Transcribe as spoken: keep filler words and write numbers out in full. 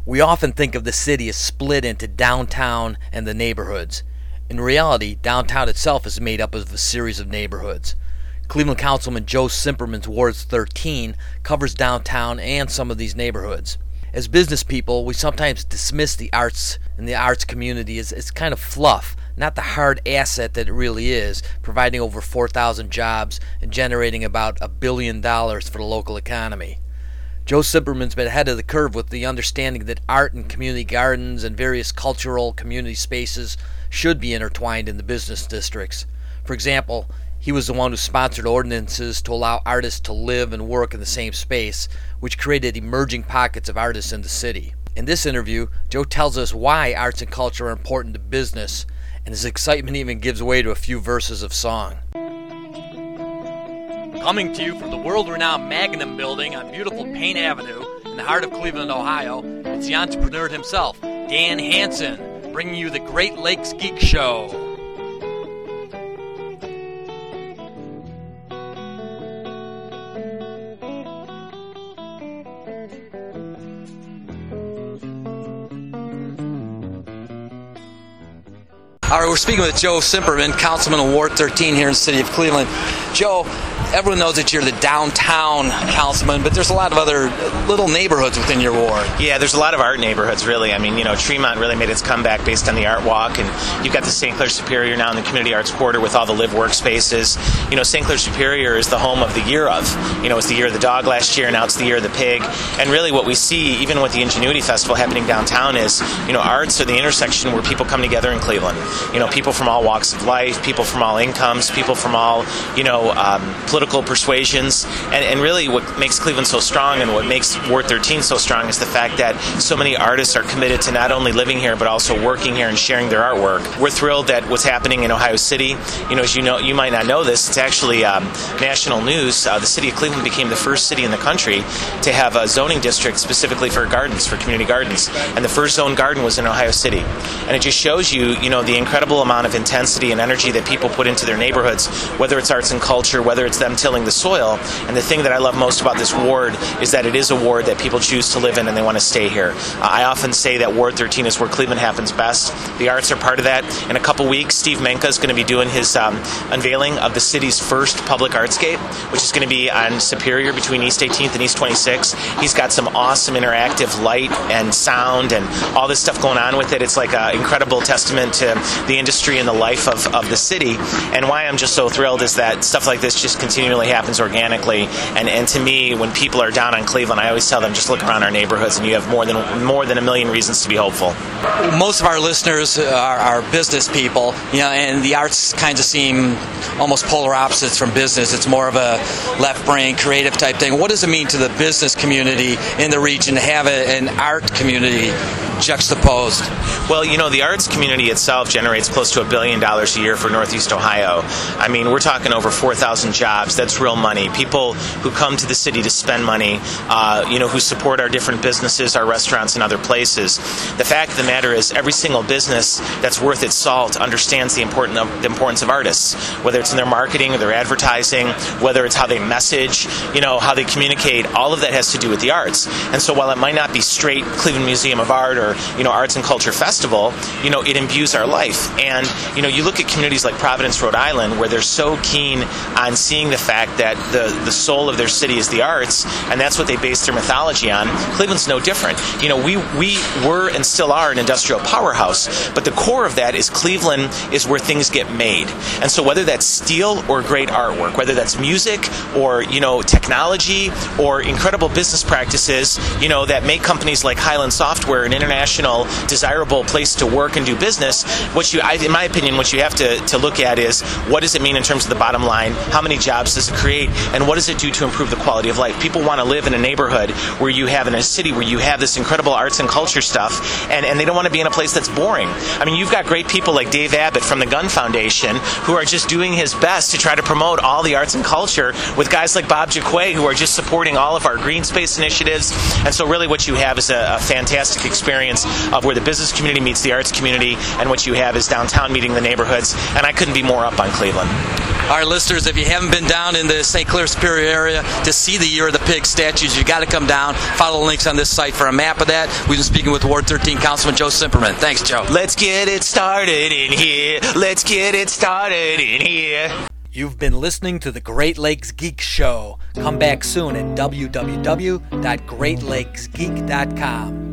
We often think of the city as split into downtown and the neighborhoods. In reality, downtown itself is made up of a series of neighborhoods. Cleveland Councilman Joe Cimperman's Ward thirteen covers downtown and some of these neighborhoods. As business people, we sometimes dismiss the arts and the arts community as, as kind of fluff, not the hard asset that it really is, providing over four thousand jobs and generating about a billion dollars for the local economy. Joe Cimperman's been ahead of the curve with the understanding that art and community gardens and various cultural community spaces should be intertwined in the business districts. For example, he was the one who sponsored ordinances to allow artists to live and work in the same space, which created emerging pockets of artists in the city. In this interview, Joe tells us why arts and culture are important to business, and his excitement even gives way to a few verses of song. Coming to you from the world-renowned Magnum Building on beautiful Payne Avenue in the heart of Cleveland, Ohio, it's the entrepreneur himself, Dan Hansen, bringing you the Great Lakes Geek Show. All right, we're speaking with Joe Cimperman, Councilman of Ward thirteen here in the city of Cleveland. Joe, everyone knows that you're the downtown councilman, but there's a lot of other little neighborhoods within your ward. Yeah, there's a lot of art neighborhoods, really. I mean, you know, Tremont really made its comeback based on the Art Walk, and you've got the Saint Clair Superior now in the Community Arts Quarter with all the live work spaces. You know, Saint Clair Superior is the home of the Year of. You know, it's the Year of the Dog last year, now it's the Year of the Pig. And really what we see, even with the Ingenuity Festival happening downtown, is, you know, arts are the intersection where people come together in Cleveland. You know, people from all walks of life, people from all incomes, people from all, you know, um, political persuasions. And, and really what makes Cleveland so strong and what makes Ward thirteen so strong is the fact that so many artists are committed to not only living here but also working here and sharing their artwork. We're thrilled that what's happening in Ohio City, you know, as you know, you might not know this, it's actually um, national news. Uh, the city of Cleveland became the first city in the country to have a zoning district specifically for gardens, for community gardens. And the first zoned garden was in Ohio City. And it just shows you, you know, the incredible amount of intensity and energy that people put into their neighborhoods, whether it's arts and culture, whether it's them tilling the soil. And the thing that I love most about this ward is that it is a ward that people choose to live in and they want to stay here. Uh, I often say that Ward thirteen is where Cleveland happens best. The arts are part of that. In a couple weeks, Steve Menka is going to be doing his um, unveiling of the city's first public artscape, which is going to be on Superior between East eighteenth and East twenty-sixth. He's got some awesome interactive light and sound and all this stuff going on with it. It's like an incredible testament to the industry and the life of, of the city. And why I'm just so thrilled is that stuff like this just continually happens organically. And, and to me, when people are down on Cleveland, I always tell them, just look around our neighborhoods and you have more than more than a million reasons to be hopeful. Most of our listeners are, are business people, you know, and the arts kind of seem almost polar opposites from business. It's more of a left brain, creative type thing. What does it mean to the business community in the region to have a, an art community juxtaposed? Well, you know, the arts community itself generates close to a billion dollars a year for Northeast Ohio. I mean, we're talking over four thousand jobs. That's real money. People who come to the city to spend money, uh, you know, who support our different businesses, our restaurants, and other places. The fact of the matter is, every single business that's worth its salt understands the, important of, the importance of artists, whether it's in their marketing or their advertising, whether it's how they message, you know, how they communicate. All of that has to do with the arts. And so while it might not be straight Cleveland Museum of Art or, you know, Arts and Culture Festival, you know, it imbues our life. And, you know, you look at communities like Providence, Rhode Island, where they're so keen on seeing the fact that the, the soul of their city is the arts, and that's what they base their mythology on. Cleveland's no different. You know, we, we were and still are an industrial powerhouse, but the core of that is Cleveland is where things get made. And so whether that's steel or great artwork, whether that's music or, you know, technology or incredible business practices, you know, that make companies like Highland Software an international desirable place to work and do business, what you, I, in my opinion, what you have to, to look at is what does it mean in terms of the bottom line, how many jobs does it create, and what does it do to improve the quality of life. People want to live in a neighborhood where you have, in a city where you have this incredible arts and culture stuff, and, and they don't want to be in a place that's boring. I mean, you've got great people like Dave Abbott from the Gun Foundation who are just doing his best to try to promote all the arts and culture, with guys like Bob Jaquay who are just supporting all of our green space initiatives. And so really what you have is a, a fantastic experience of where the business community meets the arts community, and what you have is downtown meeting the neighborhoods, and I couldn't be more up on Cleveland. Our listeners, if you haven't been down in the Saint Clair Superior area to see the Year of the Pig statues, you got to come down. Follow the links on this site for a map of that. We've been speaking with Ward thirteen Councilman Joe Cimperman. Thanks, Joe. Let's get it started in here. Let's get it started in here. You've been listening to the Great Lakes Geek Show. Come back soon at w w w dot great lakes geek dot com.